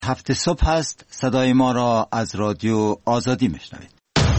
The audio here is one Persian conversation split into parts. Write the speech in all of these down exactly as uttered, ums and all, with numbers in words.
هفت صبح هست. صدای ما را از رادیو آزادی میشنوید.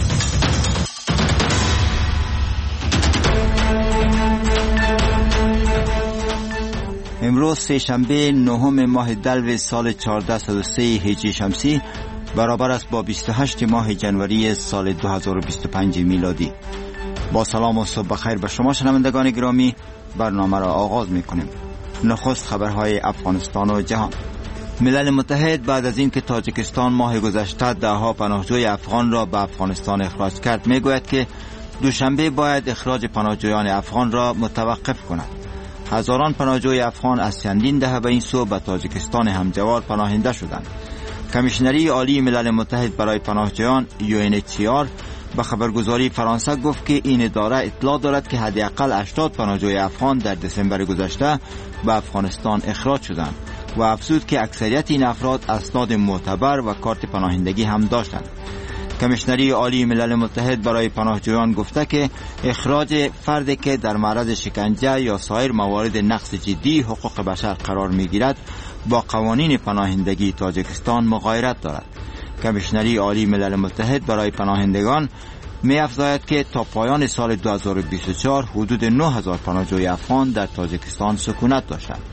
امروز سه شنبه نهم ماه دلو سال چهارده و سه هجری شمسی برابر است با بیست و هشت ماه جنوری سال دو هزار و بیست و پنج میلادی. با سلام و صبح بخیر به شما شنوندگان گرامی، برنامه را آغاز میکنیم. نخست خبرهای افغانستان و جهان. ملل متحد بعد از اینکه تاجیکستان ماه گذشته دهها پناهجوی افغان را به افغانستان اخراج کرد، میگوید که دوشنبه باید اخراج پناهجویان افغان را متوقف کند. هزاران پناهجوی افغان از چندین دهه به این سو به تاجیکستان همجوار پناهنده شدند. کمیشنری عالی ملل متحد برای پناهجویان یو ان اچ سی آر به خبرگزاری فرانسه گفت که این اداره اطلاع دارد که حداقل هشتاد پناهجوی افغان در دسامبر گذشته به افغانستان اخراج شدند و افزود که اکثریت این افراد اسناد معتبر و کارت پناهندگی هم داشتند. کمیشنری عالی ملل متحد برای پناهجویان گفته که اخراج فردی که در معرض شکنجه یا سایر موارد نقض جدی حقوق بشر قرار میگیرد با قوانین پناهندگی تاجیکستان مغایرت دارد. کمیشنری عالی ملل متحد برای پناهندگان می افزاید که تا پایان سال دو هزار و بیست و چهار حدود نه هزار پناهجوی افغان در تاجیکستان سکونت داشتند.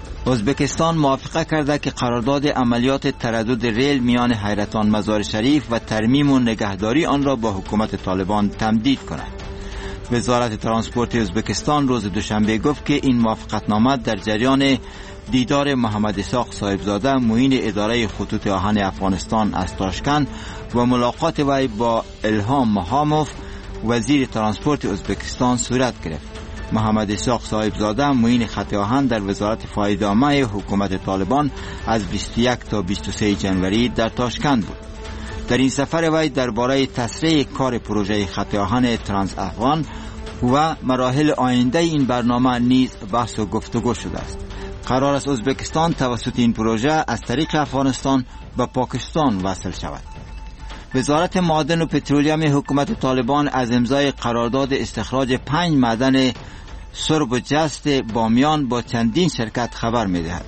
ازبکستان موافقه کرده که قرارداد عملیات تردد ریل میان حیرتان مزار شریف و ترمیم و نگهداری آن را با حکومت طالبان تمدید کند. وزارت ترانسپورت ازبکستان روز دوشنبه گفت که این موافقتنامه در جریان دیدار محمد اسحاق صاحبزاده معین اداره خطوط آهن افغانستان از تاشکند و ملاقات وی با الهام محاموف وزیر ترانسپورت ازبکستان صورت گرفت. محمد اسحاق صاحبزاده معین خط آهن در وزارت فایده‌عامه حکومت طالبان از بیست و یک تا بیست و سه جنوری در تاشکند بود. در این سفر وی درباره تسریع کار پروژه خط آهن ترانس افغان و مراحل آینده این برنامه نیز بحث و گفتگو شده است. قرار است ازبکستان توسط این پروژه از طریق افغانستان به پاکستان وصل شود. وزارت معادن و پترولیم حکومت طالبان از امضای قرارداد استخراج پنج معدن سرب و جست بامیان با چندین شرکت خبر می‌دهد.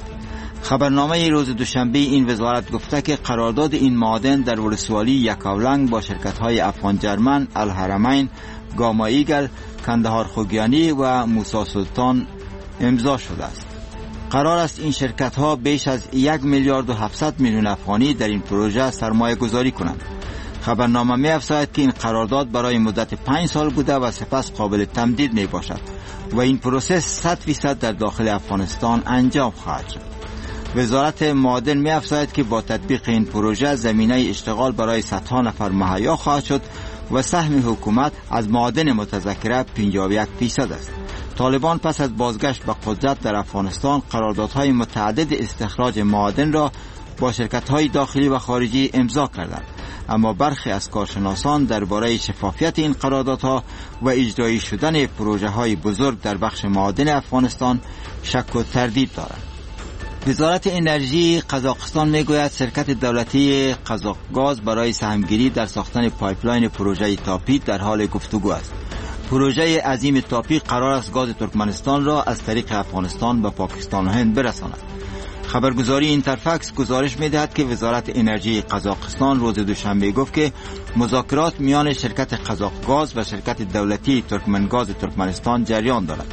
خبرنامه روز دوشنبه این وزارت گفته که قرارداد این معادن در ولسوالی یکاولنگ با شرکت‌های افغان جرمن، الحرمین، گاما ایگل، کندهار خوگیانی و موسی سلطان امضا شده است. قرار است این شرکت‌ها بیش از یک میلیارد و هفتصد میلیون افغانی در این پروژه سرمایه گذاری کنند. خبرنامه می افزاید که این قرارداد برای مدت پنج سال بوده و سپس قابل تمدید می باشد و این پروسه صد فیصد در داخل افغانستان انجام خواهد شد. وزارت معادن می افزاید که با تطبیق این پروژه زمینه اشتغال برای صدها نفر مهیا خواهد شد و سهم حکومت از معادن متذکره پنجاه و یک فیصد است. طالبان پس از بازگشت به قدرت در افغانستان قراردادهای متعدد استخراج معادن را با شرکت‌های داخلی و خارجی امضا کردند، اما برخی از کارشناسان درباره شفافیت این قراردادها و اجرایی شدن پروژه‌های بزرگ در بخش معادن افغانستان شک و تردید دارند. وزارت انرژی قزاقستان میگوید شرکت دولتی قزاقگاز برای سهمگیری در ساختن پایپلاین پروژه تاپی در حال گفتگو است. پروژه عظیم تاپی قرار است گاز ترکمنستان را از طریق افغانستان به پاکستان و هند برساند. خبرگزاری اینترفکس گزارش می‌دهد که وزارت انرژی قزاقستان روز دوشنبه گفت که مذاکرات میان شرکت قزاقگاز و شرکت دولتی ترکمنگاز ترکمنستان جریان دارد.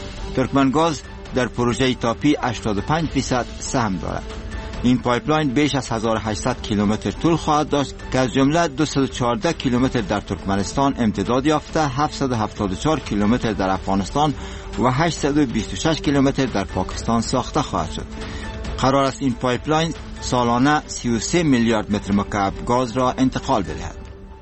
ترکمنگاز در پروژه تاپی هشتاد و پنج درصد سهم دارد. این پایپلاین بیش از هزار و هشتصد کیلومتر طول خواهد داشت که از جمله دویست و چهارده کیلومتر در ترکمنستان امتداد یافته، هفتصد و هفتاد و چهار کیلومتر در افغانستان و هشتصد و بیست و شش کیلومتر در پاکستان ساخته خواهد شد. قرار است این پایپلاین سالانه سی و سه میلیارد متر مکعب گاز را انتقال بدهد.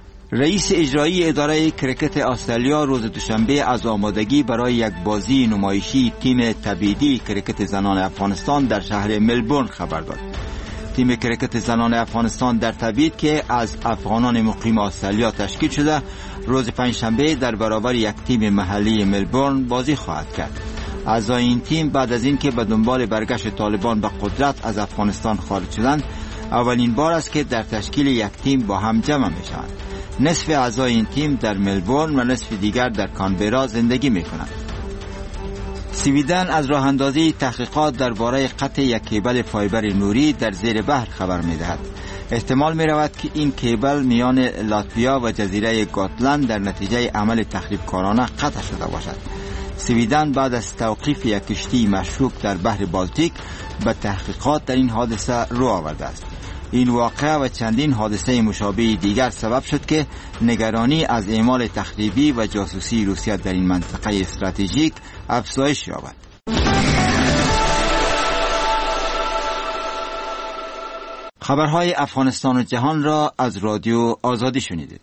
رئیس اجرایی اداره کرکت استرالیا روز دوشنبه از آمادگی برای یک بازی نمایشی تیم تبعیدی کرکت زنان افغانستان در شهر ملبورن خبر داد. تیم کرکت زنان افغانستان در تبعید که از افغانان مقیم استرالیا تشکیل شده، روز پنجشنبه در برابر یک تیم محلی ملبورن بازی خواهد کرد. اعضای این تیم بعد از اینکه به دنبال برگشت طالبان به قدرت از افغانستان خارج شدند، اولین بار است که در تشکیل یک تیم با هم جمع میشوند. نصف اعضای این تیم در ملبورن و نصف دیگر در کانبرا زندگی میکنند. سویدن از راه اندازی تحقیقات درباره قطع یک کیبل فایبر نوری در زیر بحر خبر می دهد. احتمال می رود که این کیبل میان لاتویا و جزیره گاتلند در نتیجه عمل تخریبکارانه قطع شده باشد. سویدن بعد از توقیف یک کشتی مشکوک در بحر بالتیک به تحقیقات در این حادثه رو آورده است. این واقعه و چندین حادثه مشابه دیگر سبب شد که نگرانی از اعمال تخریبی و جاسوسی روسیه در این منطقه استراتژیک افزایش یابد. خبرهای افغانستان و جهان را از رادیو آزادی شنیدید.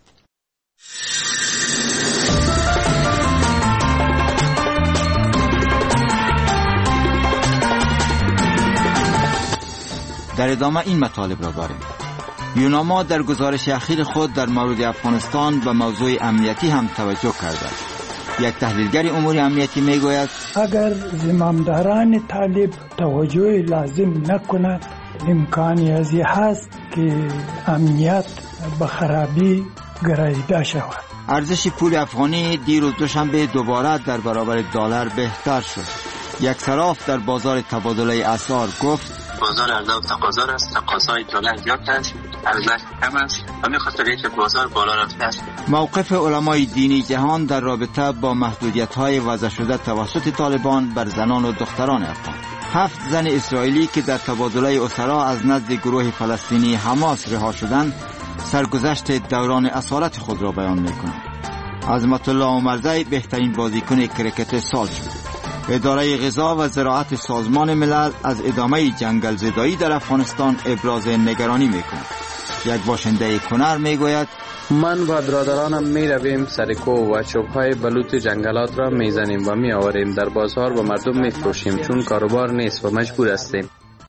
در ادامه این مطالب را داریم. یوناما در گزارش اخیر خود در مورد افغانستان به موضوع امنیتی هم توجه کرده است. یک تحلیلگر امور امنیتی میگوید اگر زمامداران طالب توجه لازم نکند امکانی ازی هست که امنیت به خرابی گراییده شود. ارزش پول افغانی دیروز دوشنبه دوباره در برابر دلار بهتر شد. یک صراف در بازار تبادله اسعار گفت بازار عرضه و تقاضا است، تقاضای دلار زیاد است، عرضه کم است و می‌خواست ریت بازار بالا رفته است. موقف علمای دینی جهان در رابطه با محدودیت‌های وضع شده توسط طالبان بر زنان و دختران افغان. هفت زن اسرائیلی که در تبادله اسرا از نزد گروه فلسطینی حماس رها شدند، سرگذشت دوران اسارت خود را بیان می‌کنند. عظمت الله عمرزی بهترین بازیکن کرکت سال شد. اداره غذا و زراعت سازمان ملل از ادامه جنگل زدایی در افغانستان ابراز نگرانی میکند. یک باشنده کنر میگوید من و برادرانم می رویم سرکو و چوبهای بلوط جنگلات را می زنیم و می آوریم در بازار و مردم می فروشیم چون کاروبار نیست و مجبور هستیم.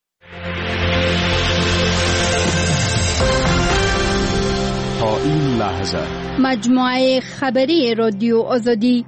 تا این لحظه مجموعه خبری رادیو آزادی.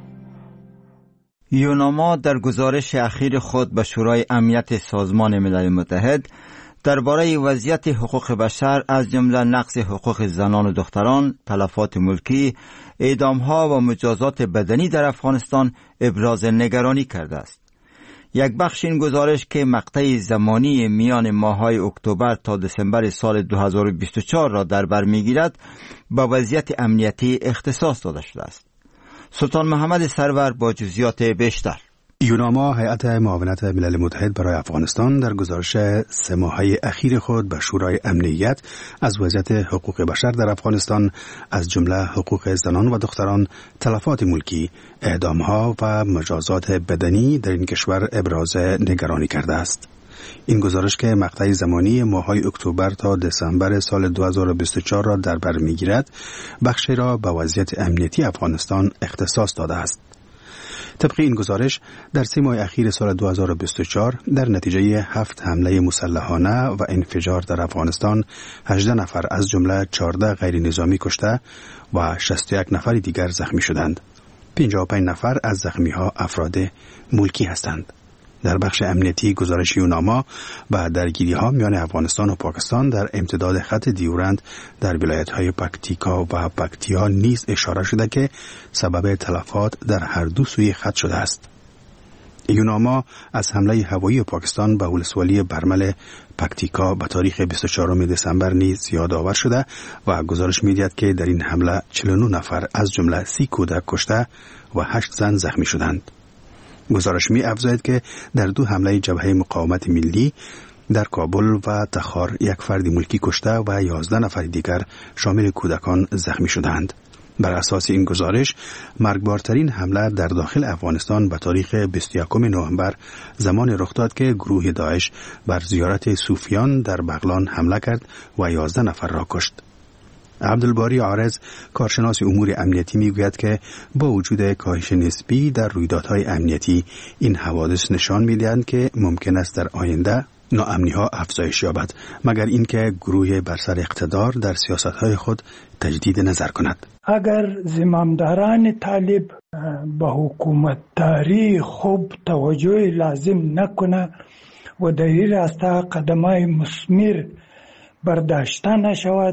یوناما در گزارش اخیر خود به شورای امنیت سازمان ملل متحد درباره وضعیت حقوق بشر از جمله نقض حقوق زنان و دختران، تلفات ملکی، اعدام‌ها و مجازات بدنی در افغانستان ابراز نگرانی کرده است. یک بخش این گزارش که مقطع زمانی میان ماه‌های اکتبر تا دسامبر سال دو هزار و بیست و چهار را در بر می‌گیرد، با وضعیت امنیتی اختصاص داده شده است. سلطان محمد سرور با جزئیات بیشتر. یوناما هیئت معاونت ملل متحد برای افغانستان در گزارش سه ماهه اخیر خود به شورای امنیت از وضعیت حقوق بشر در افغانستان از جمله حقوق زنان و دختران، تلفات ملکی، اعدام‌ها و مجازات بدنی در این کشور ابراز نگرانی کرده است. این گزارش که مقطع زمانی ماه‌های اکتبر تا دسامبر سال دو هزار و بیست و چهار را در بر می‌گیرد، بخشی را به وضعیت امنیتی افغانستان اختصاص داده است. طبق این گزارش در سه ماه اخیر سال دو هزار و بیست و چهار در نتیجه هفت حمله مسلحانه و انفجار در افغانستان هجده نفر از جمله چهارده غیر نظامی کشته و شصت و یک نفر دیگر زخمی شدند. پنجاه و پنج نفر از زخمی‌ها افراد ملکی هستند. در بخش امنیتی گزارش یوناما و درگیری‌ها میان افغانستان و پاکستان در امتداد خط دیورند در ولایت‌های پکتیکا و پکتیا نیز اشاره شده که سبب تلفات در هر دو سوی خط شده است. یوناما از حمله هوایی پاکستان به ولسوالی برمل پکتیکا به تاریخ بیست و چهارم دسامبر نیز یادآور شده و گزارش می‌دهد که در این حمله چهل و نه نفر از جمله سی کودک کشته و هشت زن زخمی شدند. گزارش می افزاید که در دو حمله جبهه مقاومت ملی در کابل و تخار یک فرد ملکی کشته و یازده نفر دیگر شامل کودکان زخمی شدند. بر اساس این گزارش مرگبارترین حمله در داخل افغانستان به تاریخ بیست و یکم نوامبر زمان رخ داد که گروه داعش بر زیارت صوفیان در بغلان حمله کرد و یازده نفر را کشت. عبدالباری عارض کارشناس امور امنیتی میگوید که با وجود کاهش نسبی در رویدادهای امنیتی این حوادث نشان میدهند که ممکن است در آینده ناامنی‌ها افزایش یابد مگر اینکه گروه بر سر اقتدار در سیاست‌های خود تجدید نظر کند. اگر زمامداران طالب به حکومتداری خوب توجه لازم نکنه و در این راستا قدم‌های مثمر برداشته نشود،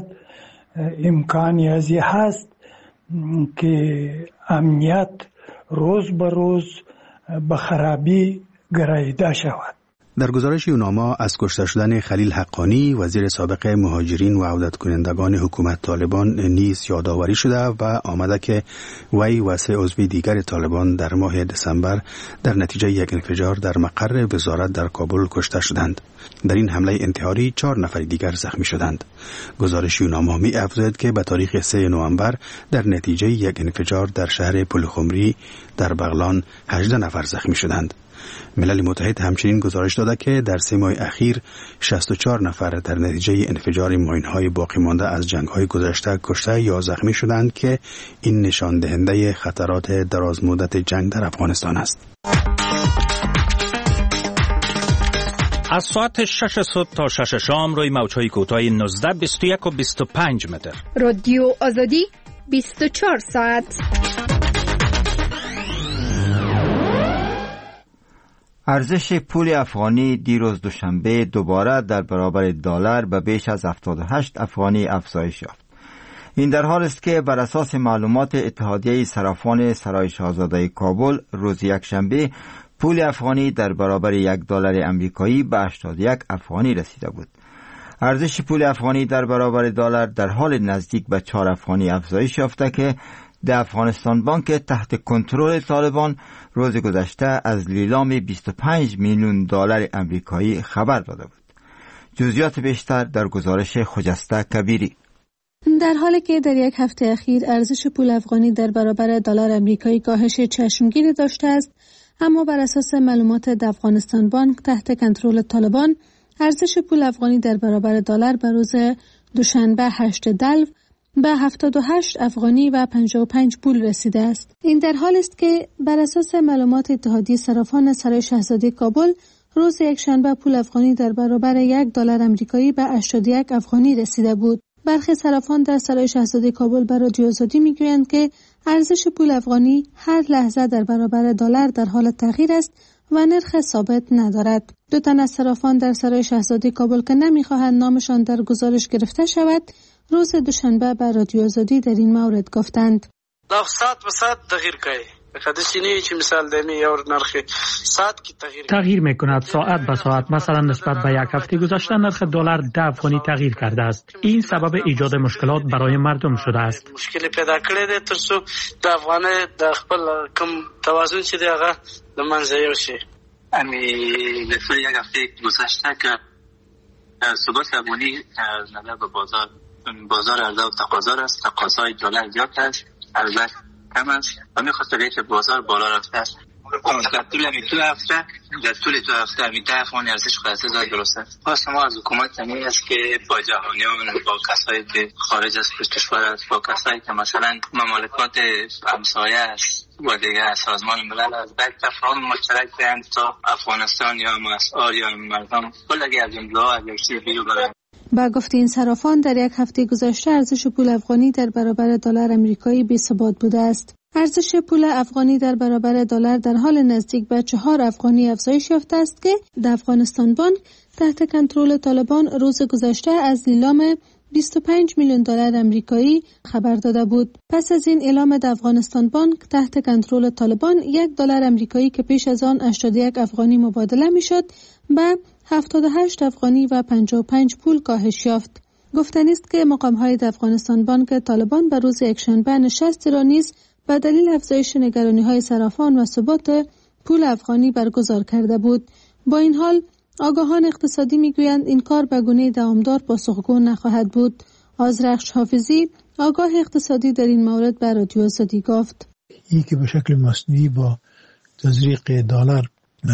امکانی ازی هست که امنیت روز به روز به خرابی گراییده شود. در گزارش یوناما از کشته شدن خلیل حقانی وزیر سابق مهاجرین و عودت کنندگان حکومت طالبان نیز یادآوری شده و آمده که وی و سه عضو دیگر طالبان در ماه دسامبر در نتیجه یک انفجار در مقر وزارت در کابل کشته شدند. در این حمله انتحاری چهار نفر دیگر زخمی شدند. گزارش یوناما می افزاید که به تاریخ سه نوامبر در نتیجه یک انفجار در شهر پلخمری در بغلان هجده نفر زخمی شدند. ملل متحد همچنین گزارش داده که در سه ماه اخیر شصت و چهار نفر در نتیجه انفجار ماین‌های باقی مانده از جنگ‌های گذشته کشته یا زخمی شدند که این نشان دهنده خطرات دراز مدت جنگ در افغانستان است. از ساعت شش صبح تا شش شام روی موج‌های کوتاه نوزده، بیست و یک و بیست و پنج متر. رادیو آزادی بیست و چهار ساعت. ارزش پول افغانی دیروز دوشنبه دوباره در برابر دلار به بیش از هفتاد و هشت افغانی افزایش یافت. این در حال است که بر اساس معلومات اتحادیه صرافان سرای شاهزاده کابل روز یکشنبه پول افغانی در برابر یک دلار امریکایی به هشتاد و یک افغانی رسیده بود. ارزش پول افغانی در برابر دلار در حال نزدیک به چهار افغانی افزایش یافته که در افغانستان بانک تحت کنترل طالبان روز گذشته از لیلام بیست و پنج میلیون دلار امریکایی خبر داده بود. جزئیات بیشتر در گزارش خجسته کبیری. در حالی که در یک هفته اخیر ارزش پول افغانی در برابر دلار امریکایی کاهش چشمگیری داشته است، اما بر اساس معلومات افغانستان بانک تحت کنترل طالبان ارزش پول افغانی در برابر دلار به روز دوشنبه هشت دلو به هفتاد و هشت افغانی و پنجاه و پنج پول رسیده است. این در حال است که بر اساس معلومات اتحادیه صرافان سرای شاهزاده کابل روز یکشنبه پول افغانی در برابر یک دلار امریکایی به هشتاد و یک افغانی رسیده بود. برخی صرافان در سرای شاهزاده کابل به رادیو آزادی میگویند که ارزش پول افغانی هر لحظه در برابر دلار در حال تغییر است و نرخ ثابت ندارد. دو تن از صرافان در سرای شاهزاده کابل که نمیخواهند نامشان در گزارش گرفته شود، روز دوشنبه به رادیو آزادی در این مورد گفتند: دا ساعت به ساعت تغییر کوي. خدای نیه چی مثال دمی یا نرخ ساعت کی تغییر تغییر میکند ساعت به ساعت. مثلا نسبت به یک هفته گذشته نرخ دلار ده افغانی تغییر کرده است. این سبب ایجاد مشکلات برای مردم شده است. مشکل پیدا کړی دی ترڅو د افغان د خپل کم توازن چې دی هغه د منځه یوسي. امی لفظ یک هفته گذشته که ثبات افغانی نظر به بازار بازار عرضه و تقاضا است. تقاضای دلار زیاد است، عرضه کم است و می‌خواست که بازار بالا رفته است. در طول دو هفته در طول دو هفته ده افغانی ارزش خود از درست است. خواست ما از حکومت همین است که با جهانیان با کسایی که خارج از کشور است، با کسایی که مثلا مملکات همسایه است و دیگر سازمان ملل از یک تفاهم مشترک کنند تا افغانستان یا مسئول یا مردم کلگی از این بلا از چیز بیرون برند. با گفت این صرافان در یک هفته گذشته ارزش پول افغانی در برابر دلار امریکایی بی‌ثبات بوده است. ارزش پول افغانی در برابر دلار در حال نزدیک به چهار افغانی افزایش یافته است که در افغانستان بانک تحت کنترل طالبان روز گذشته از لیلام بیست و پنج میلیون دلار امریکایی خبر داده بود. پس از این اعلام در افغانستان بانک تحت کنترل طالبان یک دلار امریکایی که پیش از آن هشتاد و یک افغانی مبادله میشد به هفتاد و هشت افغانی و پنجاه و پنج پول کاهش یافت. گفتنی است که مقام‌های افغانستان بانک طالبان بر روز یکشنبه نشستی را نیز به دلیل افزایش نگرانی‌های صرافان و ثبات پول افغانی برگزار کرده بود. با این حال آگاهان اقتصادی میگویند این کار به گونه دوامدار پاسخگو نخواهد بود. آذرخش حافظی آگاه اقتصادی در این مورد به رادیو آزادی گفت: این که به شکل مصنوعی با تزریق دلار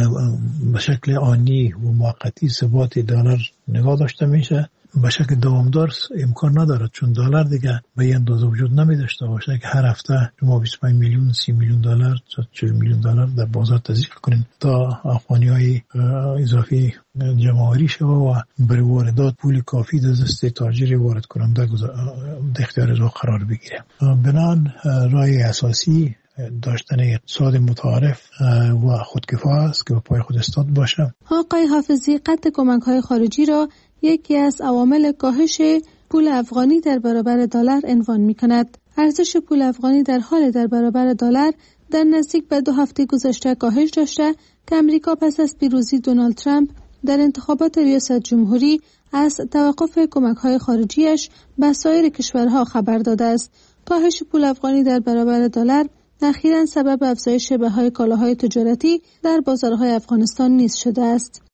به شکل آنی و موقتی ثبات دلار نگاه داشته میشه، به شکل دوامدار امکان ندارد، چون دلار دیگه به این اندازه وجود نمی داشته باشه که هر هفته شما بیست و پنج میلیون سی میلیون دلار چهل میلیون دلار در بازار تزریق کنین تا افغانی‌های اضافی جمع‌آوری شود و برای واردات پول کافی در دست تاجر وارد کننده در اختیار او قرار بگیره. بنابراین راه اساسی داشتن اقتصاد متعارف و خودکفا است که به پای خود استاد باشه. آقای حافظی قطع کمک‌های خارجی را یکی از عوامل کاهش پول افغانی در برابر دلار عنوان می‌کند. ارزش پول افغانی در حال در برابر دلار در نزدیک به دو هفته گذشته کاهش داشته که امریکا پس از پیروزی دونالد ترامپ در انتخابات ریاست جمهوری از توقف کمک‌های خارجیش به سایر کشورها خبر داده است. کاهش پول افغانی در برابر دلار اخیراً سبب افزایش بهای کالاهای تجارتی در بازارهای افغانستان نیز شده است.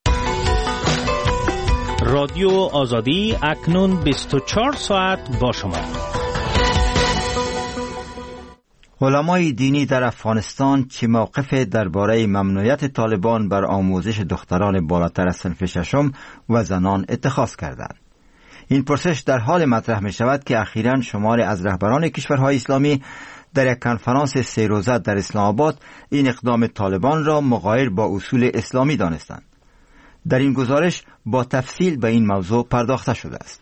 رادیو آزادی اکنون بیست و چهار ساعت با شما. علمای دینی در افغانستان چه موقف درباره ممنوعیت طالبان بر آموزش دختران بالاتر از صنف ششم و زنان اتخاذ کردند؟ این پرسش در حال مطرح می شود که اخیراً شماری از رهبران کشورهای اسلامی در یک کنفرانس سه روزه در اسلام آباد این اقدام طالبان را مغایر با اصول اسلامی دانستند. در این گزارش با تفصیل به این موضوع پرداخته شده است.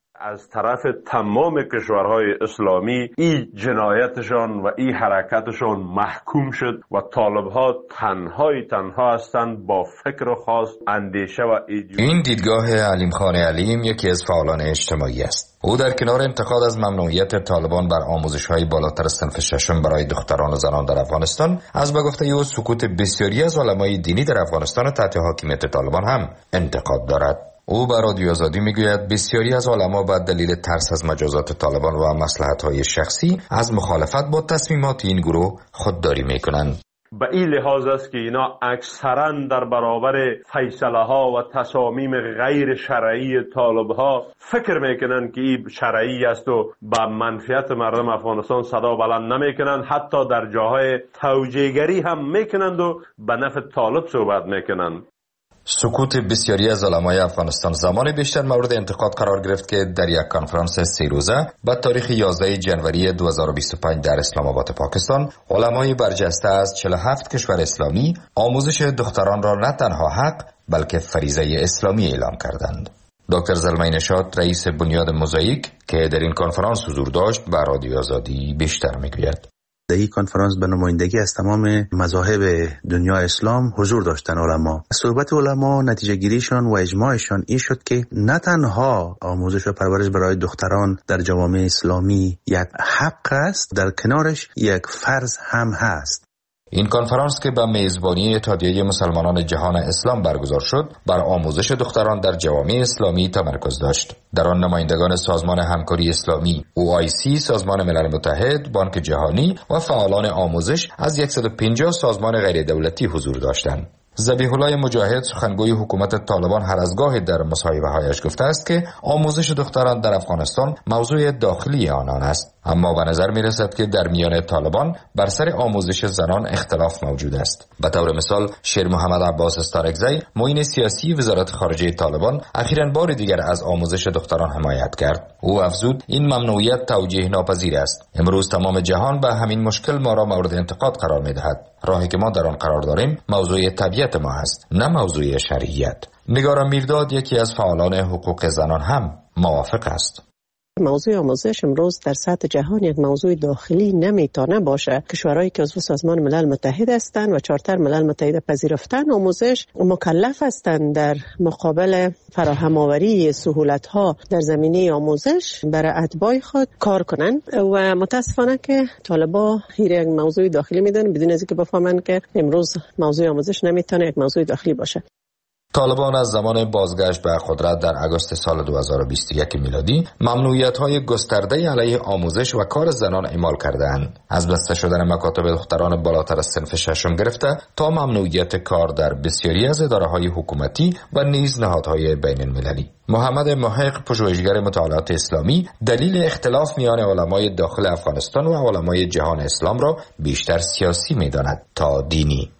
از طرف تمام کشورهای اسلامی این جنایتشان و این حرکتشان محکوم شد و طالبها تنهای تنها هستند با فکر خاص، اندیشه و ایدئولوژی. این دیدگاه علیم خان علیم یکی از فعالان اجتماعی است. او در کنار انتقاد از ممنوعیت طالبان بر آموزش‌های بالاتر از صنف ششم برای دختران و زنان در افغانستان، از به گفته او سکوت بسیاری از علمای دینی در افغانستان تحت حاکمیت طالبان هم انتقاد دارد. او بر رادیو آزادی میگوید بسیاری از علما به دلیل ترس از مجازات طالبان و مصلحت‌های شخصی از مخالفت با تصمیمات این گروه خودداری میکنند. به این لحاظ است که اینا اکثرا در برابر فیصله ها و تصامیم غیر شرعی طالب ها فکر میکنن که این شرعی است و به منفعت مردم افغانستان صدا بلند نمیکنن، حتی در جاهای توجیهگری هم میکنند و به نفع طالب صحبت میکنن. سکوت بسیاری از علمای افغانستان زمان بیشتر مورد انتقاد قرار گرفت که در یک کنفرانس سه روزه با تاریخ یازده ژانویه دو هزار و بیست و پنج در اسلام آباد پاکستان، علمای برجسته از چهل و هفت کشور اسلامی آموزش دختران را نه تنها حق بلکه فریضه اسلامی اعلام کردند. دکتر زلمه نشاط رئیس بنیاد موزاییک که در این کنفرانس حضور داشت به رادیو آزادی بیشتر میگوید. در این کنفرانس به نمایندگی از تمام مذاهب دنیا اسلام حضور داشتن علما. صحبت علما نتیجه گیریشان و اجماعشان این شد که نه تنها آموزش و پرورش برای دختران در جوامع اسلامی یک حق است، در کنارش یک فرض هم هست. این کنفرانس که به میزبانی اتحادیه مسلمانان جهان اسلام برگزار شد، بر آموزش دختران در جوامع اسلامی تمرکز داشت. در آن نمایندگان سازمان همکاری اسلامی، او آی سی، سازمان ملل متحد، بانک جهانی و فعالان آموزش از صد و پنجاه سازمان غیر دولتی حضور داشتند. ذبیح الله مجاهد سخنگوی حکومت طالبان هر از گاهی در مصاحبه‌هایش گفته است که آموزش دختران در افغانستان موضوع داخلی آنان است، اما به نظر می رسد که در میان طالبان بر سر آموزش زنان اختلاف موجود است. به طور مثال شیر محمد عباس استارکزی، معین سیاسی وزارت خارجه طالبان، اخیراً بار دیگر از آموزش دختران حمایت کرد. او افزود این ممنوعیت توجیه ناپذیر است. امروز تمام جهان به همین مشکل ما را مورد انتقاد قرار می دهد. راهی که ما در آن قرار داریم موضوع طبیعت ما است، نه موضوع شرعیت. نگار میرداد یکی از فعالان حقوق زنان هم موافق است. موضوع آموزش امروز در سطح جهان یک موضوع داخلی نمیتونه باشه. کشورهایی که عضو سازمان ملل متحد هستند و چارتر ملل متحد پذیرفتن آموزش مکلف هستند در مقابل فراهم آوری سهولت‌ها در زمینه آموزش برای اتباع خود کار کنند و متاسفانه که طالبا این یک موضوع داخلی میدونن بدون از اینکه بفهمن که امروز موضوع آموزش نمیتونه یک موضوع داخلی باشه. طالبان از زمان بازگشت به قدرت در آگوست سال دو هزار و بیست و یک میلادی ممنوعیت‌های گسترده علیه آموزش و کار زنان اعمال کرده‌اند، از بسته شدن مکاتب دختران بالاتر از صنف ششم گرفته تا ممنوعیت کار در بسیاری از اداره‌های حکومتی و نیز نهادهای بین‌المللی. محمد محق، پژوهشگر مطالعات اسلامی، دلیل اختلاف میان علمای داخل افغانستان و علمای جهان اسلام را بیشتر سیاسی می‌داند تا دینی.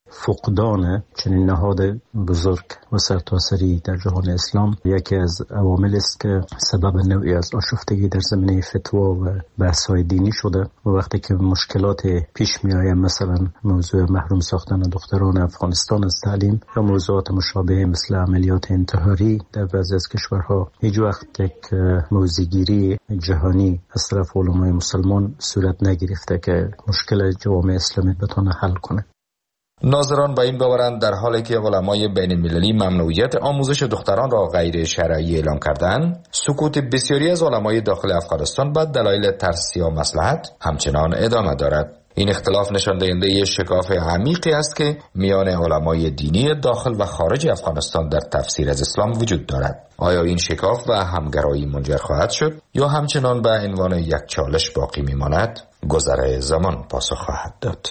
فقدان چنین نهاد بزرگ و سرتاسری در جهان اسلام یکی از عوامل است که سبب نوعی از آشفتگی در زمینه فتوا و بحث‌های دینی شده و وقتی که مشکلات پیش می‌آید، مثلا موضوع محروم ساختن دختران افغانستان از تعلیم یا موضوعات مشابه مثل عملیات انتحاری در بعضی از کشورها، هیچ وقت یک موضع‌گیری جهانی از طرف علمای مسلمان صورت نگرفته که مشکل جوامع اسلامی بتونه حل کنه. ناظران به این باورند در حالی که علمای بین المللی ممنوعیت آموزش دختران را غیر شرعی اعلام کردند، سکوت بسیاری از علمای داخل افغانستان به دلایل ترس یا مصلحت همچنان ادامه دارد. این اختلاف نشان دهنده شکاف عمیقی است که میان علمای دینی داخل و خارج افغانستان در تفسیر از اسلام وجود دارد. آیا این شکاف و همگرایی منجر خواهد شد یا همچنان به عنوان یک چالش باقی میماند؟ گذر زمان پاسخ خواهد داد.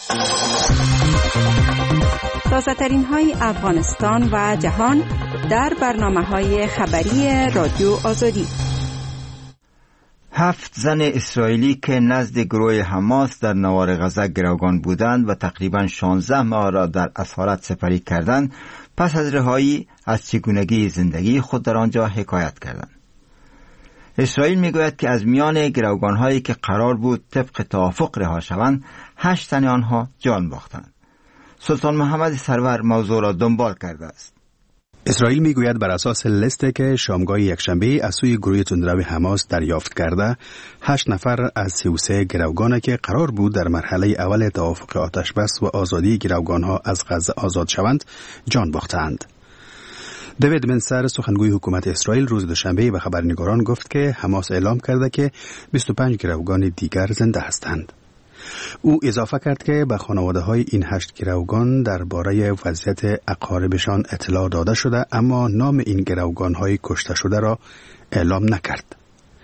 تازه‌ترین های افغانستان و جهان در برنامه‌های خبری رادیو آزادی. هفت زن اسرائیلی که نزد گروه حماس در نوار غزه گروگان بودند و تقریباً شانزده ماه را در اسارت سپری کردند، پس از رهایی از چگونگی زندگی خود در آنجا حکایت کردند. اسرائیل میگوید که از میان گروگان‌هایی که قرار بود طبق توافق رها شوند، هشت تن آنها جان باختند. سلطان محمد سرور موضوع را دنبال کرده است. اسرائیل میگوید بر اساس لیستی که شامگاه یکشنبه از سوی گروه تندرو حماس دریافت کرده، هشت نفر از سی و سه گروگانی که قرار بود در مرحله اول توافق آتش بس و آزادی گروگانها از غزه آزاد شوند، جان باختند. دیوید منسر سخنگوی حکومت اسرائیل روز دوشنبه به خبرنگاران گفت که حماس اعلام کرده که بیست و پنج گروگان دیگر زنده هستند. او اضافه کرد که به خانواده های این هشت گروگان درباره وضعیت اقاربشان اطلاع داده شده، اما نام این گروگان های کشته شده را اعلام نکرد.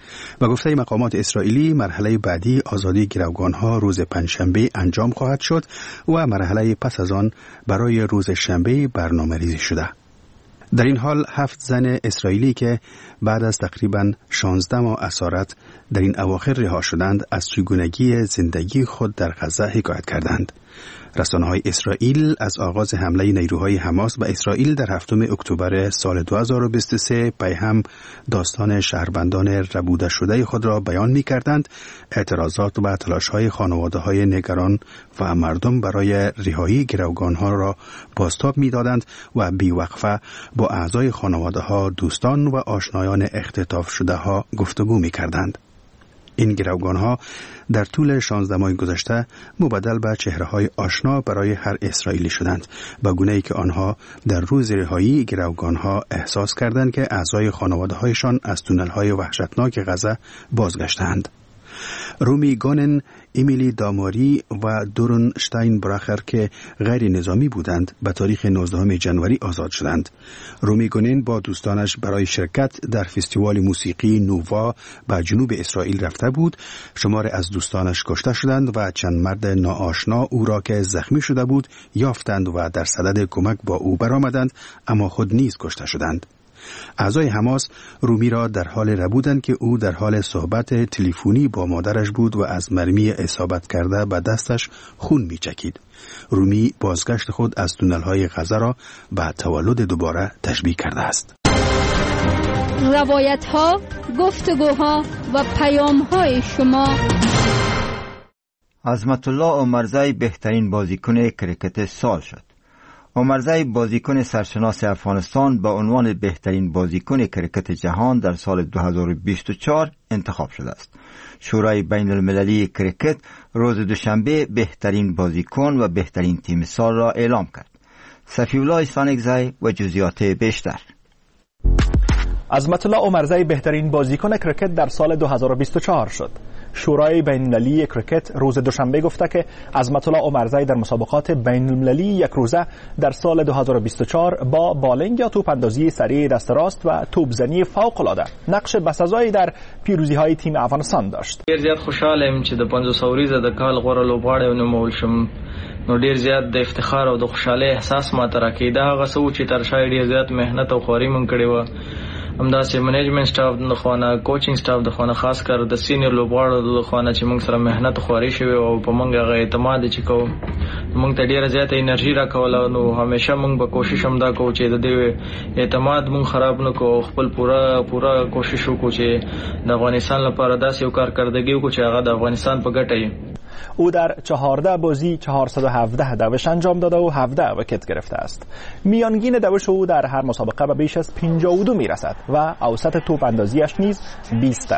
و گفته مقامات اسرائیلی مرحله بعدی آزادی گروگان ها روز پنجشنبه انجام خواهد شد و مرحله پس از آن برای روز شنبه برنامه ریزی شده. در این حال هفت زن اسرائیلی که بعد از تقریباً شانزده ماه اسارت در این اواخر رها شدند، از چگونگی زندگی خود در غزه حکایت کردند. رسانه‌های اسرائیل از آغاز حمله نیروهای حماس به اسرائیل در هفتم اکتبر سال دو هزار و بیست و سه پیهم داستان شهروندان ربوده شده خود را بیان می‌کردند. اعتراضات و تلاش‌های خانواده‌های نگران و مردم برای رهایی گروگان‌ها را بازتاب می‌دادند و بی‌وقفه با اعضای خانواده‌ها، دوستان و آشنایان اختطاف شده‌ها گفتگو می‌کردند. این گروگان‌ها در طول شانزده ماه گذشته مبدل به چهره‌های آشنا برای هر اسرائیلی شدند، به گونه‌ای که آنها در روز رهایی گروگان‌ها احساس کردند که اعضای خانواده‌هایشان از تونل‌های وحشتناک غزه بازگشتند. رومی گونن، امیلی داماری و دورن شتاین براخر که غیر نظامی بودند به تاریخ نوزدهم ژانویه آزاد شدند. رومی گونن با دوستانش برای شرکت در فستیوال موسیقی نووا به جنوب اسرائیل رفته بود. شمار از دوستانش کشته شدند و چند مرد ناآشنا او را که زخمی شده بود یافتند و در صدد کمک با او برآمدند، اما خود نیز کشته شدند. اعضای حماس رومی را در حال ربودند که او در حال صحبت تلفنی با مادرش بود و از مرمی اصابت کرده به دستش خون می‌چکید. رومی بازگشت خود از تونل‌های غزه را به تولد دوباره تشبیه کرده است. روایت‌ها، گفتگوها و پیام‌های شما. عظمت الله عمرزی بهترین بازیکن کرکت سال شد. عمرزی بازیکن سرشناس افغانستان با عنوان بهترین بازیکن کرکت جهان در سال دو هزار و بیست و چهار انتخاب شده است. شورای بین المللی کرکت روز دوشنبه بهترین بازیکن و بهترین تیم سال را اعلام کرد. صفی الله سانگزی و جزئیات بیشتر. عظمت الله عمرزی بهترین بازیکن کرکت در سال دو هزار و بیست و چهار شد. شورای بین المللی کرکت روز دوشنبه گفته که عظمت الله عمرزی در مسابقات بین المللی یک روزه در سال دو هزار و بیست و چهار با بالینگ یا توپ اندازی سریع دست راست و توپزنی فوق العاده نقش بسزایی در پیروزی های تیم افغانستان داشت. ډیر زیات خوشاله چې د پنځوس اوریزه د کال غوړه لوبغاړی ونومول شم. نو ډیر زیات د افتخار او د خوشاله احساس ماته راکړي. دا هغه څه چې تر شا ډیر زیات مهنت او خواري مونږ کړې و. همداسې منیجمنت سټاف د خوانه کوچینګ سټاف د خوانه خاص کر د سینیئر لوبغاړو د خوانه چې موږ سره مهنت خواري شوی او په موږ هغه اعتماد چې کوو موږ ته ډیره زیاته انرژي راکوله. نو همیشه موږ به کوشش هم دا کوو چې د دې اعتماد موږ خراب نه کوو، خپل پوره پوره کوشش وکړو چې د افغانستان لپاره داسې یو کارکردګي وکړو چې هغه د افغانستان په ګټه وي. او در چهارده بازی چهارصد و هفده دوش انجام داده و هفده وکت گرفته است. میانگین دوش او در هر مسابقه به بیش از پنجاه و دو میرسد و اوسط توپ اندازیش نیز بیست است.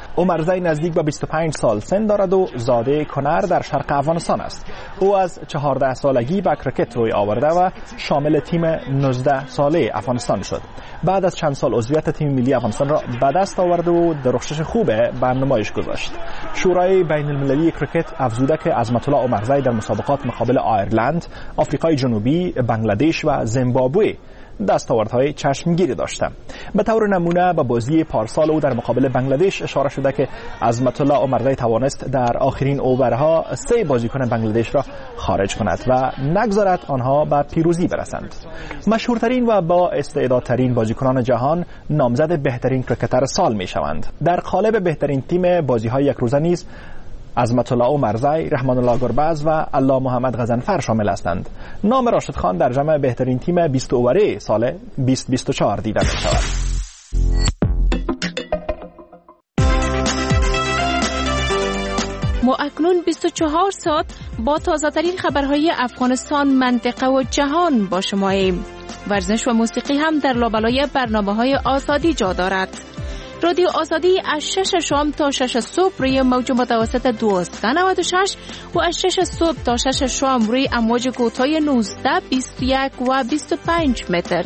عمرزی نزدیک به بیست و پنج سال سن دارد و زاده کنر در شرق افغانستان است. او از چهارده سالگی به کرکت روی آورده و شامل تیم نوزده ساله افغانستان شد. بعد از چند سال عضویت تیم ملی افغانستان را به دست آورد و درخشش خوب به نمایش گذاشت. شورای بین المللی کرکت افزوده که عظمت الله عمرزی در مسابقات مقابل آیرلند، آفریقای جنوبی، بنگلادش و زیمبابوه دستاوردهای چشمگیری داشته. به طور نمونه به بازی پارسال او در مقابل بنگلادش اشاره شده که عظمت الله عمرزی توانست در آخرین اوورها سه بازیکن بنگلادش را خارج کند و نگذارد آنها به پیروزی برسند. مشهورترین و با استعدادترین بازیکنان جهان نامزد بهترین کرکتر سال می شوند. در قالب بهترین تیم بازی‌های یک روزه نیز عظمت الله عمرزی، رحمان الله گربز و الله محمد غضنفر شامل هستند. نام راشد خان در جمع بهترین تیم بیست اووره سال بیست بیست و چهار دیده می شود. ما اکنون بیست و چهار ساعت با تازه ترین خبرهای افغانستان، منطقه و جهان با شماییم. ورزش و موسیقی هم در لابلای برنامه‌های آزادی جا دارد. رادیو آزادی از شش شام تا شش صبح روی موج متوسط دویست و نود و شش و از شش صبح تا شش شام روی امواج کوتاه نوزده، بیست و یک و بیست و پنج متر.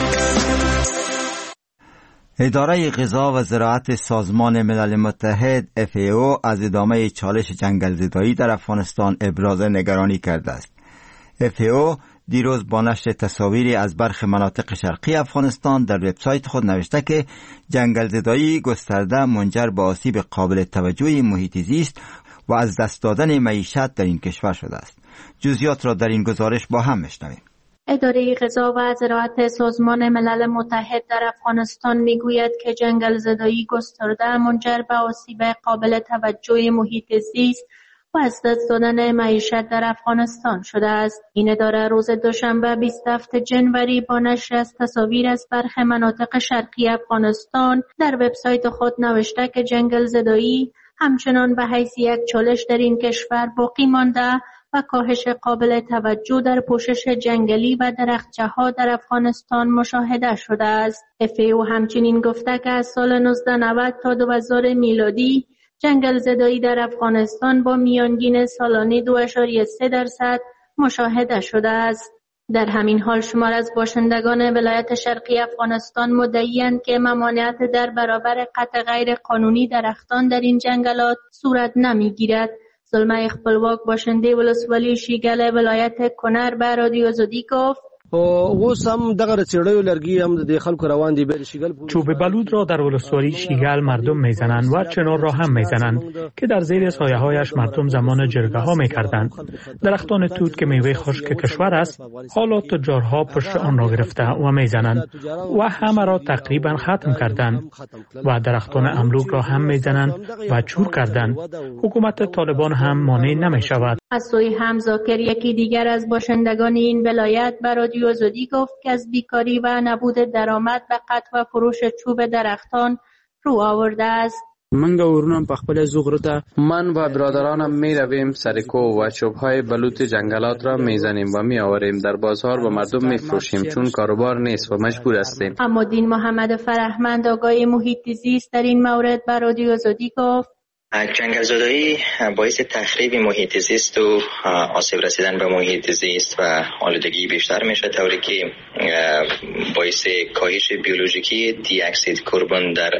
اداره غذا و زراعت سازمان ملل متحد اف ای او از ادامه چالش جنگل زدایی در افغانستان ابراز نگرانی کرده است. اف ای او دیروز با نشر تصاویری از برخی مناطق شرقی افغانستان در وبسایت خود نوشته که جنگل زدایی گسترده منجر به آسیب قابل توجهی محیط زیست و از دست دادن معیشت در این کشور شده است. جزئیات را در این گزارش با هم میشنویم. اداره غذا و زراعت سازمان ملل متحد در افغانستان میگوید که جنگل زدایی گسترده منجر به آسیب قابل توجه محیط زیست و از دست دادن معیشت در افغانستان شده است. این اداره روز دوشنبه بیست و هفتم جنوری با نشر از تصاویر از برخی مناطق شرقی افغانستان در وبسایت خود نوشته که جنگل زدایی همچنان به حیث یک چالش در این کشور باقی مانده و کاهش قابل توجه در پوشش جنگلی و درختچه‌ها در افغانستان مشاهده شده است. اف ای او همچنین گفته که از سال نوزده نود تا دو هزار میلادی جنگل زدایی در افغانستان با میانگین سالانه دو ممیز سه درصد مشاهده شده است. در همین حال شمار از باشندگان ولایت شرقی افغانستان مدعی‌اند که ممانعت در برابر قطع غیر قانونی درختان در این جنگلات صورت نمی‌گیرد. زلمه خپلواک باشنده ولسوالی شیګل ولایت کنر به رادیو آزادی گفت اوس هم دغه چړیو لرګي هم د خلکو روان دي به شیګل. چوب بلود را در ولسوالی شیګل مردم میزنند و چنار را هم میزنند که در زیر سایه هایش مردم زمان جرگه ها میکردند. درختان توت که میوه خشک کشور است حالا تجارها پشت آن را گرفته و میزنند و همه را تقریبا ختم کردند و درختان املوک را هم میزنند و چور کردند. حکومت طالبان هم مانع نمیشود. از سوی هم زاکر یکی دیگر از باشندگان این ولایت به رادیو آزادی گفت که از بیکاری و نبود درآمد به قطع و فروش چوب درختان رو آورده است. من ورونم په خپل زغره ته من و برادرانم می رویم سر کوه و چوب‌های بلوط جنگلات را میزنیم و می آوریم در بازار و مردم می فروشیم چون کاروبار نیست و مجبور هستیم. اما دین محمد فرهمند آگای محیط زیست در این مورد به رادیو آزادی گفت جنگل زدایی باعث تخریب محیط زیست و آسیب رسیدن به محیط زیست و آلودگی بیشتر میشه، طوری که باعث کاهش بیولوژیکی دی اکسید کربن در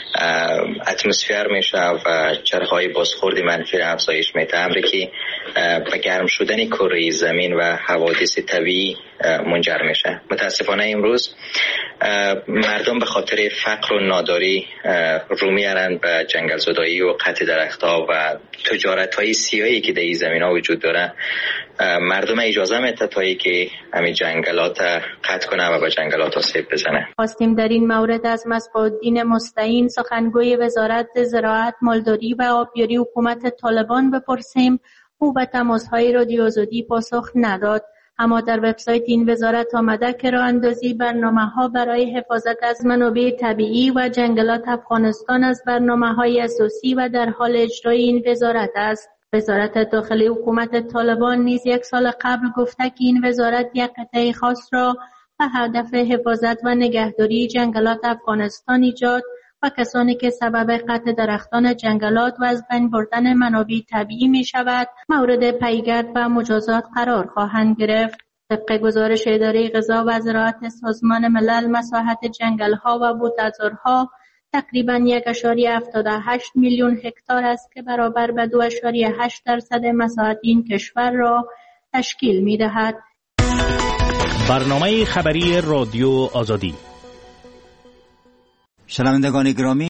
اتمسفر میشه و چرخهای بازخورد منفی را افزایش میده، امری که به گرم شدن کره زمین و حوادث طبیعی منجر میشه. متاسفانه امروز مردم به خاطر فقر و ناداری رو میارند به جنگل زدایی و قطع درختها و تجارت های سیاهی که در این زمین ها وجود داره. مردم اجازه میده تایی که همین جنگلات قطع کنه و به جنگلات آسیب بزنه. خواستیم در این مورد از مصباح‌الدین مستعین سخنگوی وزارت زراعت، مالداری و آبیاری حکومت طالبان بپرسیم. او به تماس‌های رادیو آزادی پاسخ نداد. اما در وبسایت این وزارت آمده که راه اندازی برنامه‌ها برای حفاظت از منابع طبیعی و جنگلات افغانستان از برنامه‌های اساسی و در حال اجرای این وزارت است. وزارت داخلی حکومت طالبان نیز یک سال قبل گفته که این وزارت یک قطعه خاص را به هدف حفاظت و نگهداری جنگلات افغانستان ایجاد و کسانی که سبب قطع درختان جنگلات و از بین بردن منابع طبیعی می شود مورد پیگرد و مجازات قرار خواهند گرفت. طبق گزارش اداره غذا و زراعت سازمان ملل، مساحت جنگل‌ها و بوته‌زارها تقریباً یک ممیز هفتاد و هشت میلیون هکتار است که برابر به دو ممیز هشت درصد مساحت این کشور را تشکیل می‌دهد. برنامه خبری رادیو آزادی. شنوندگان گرامی،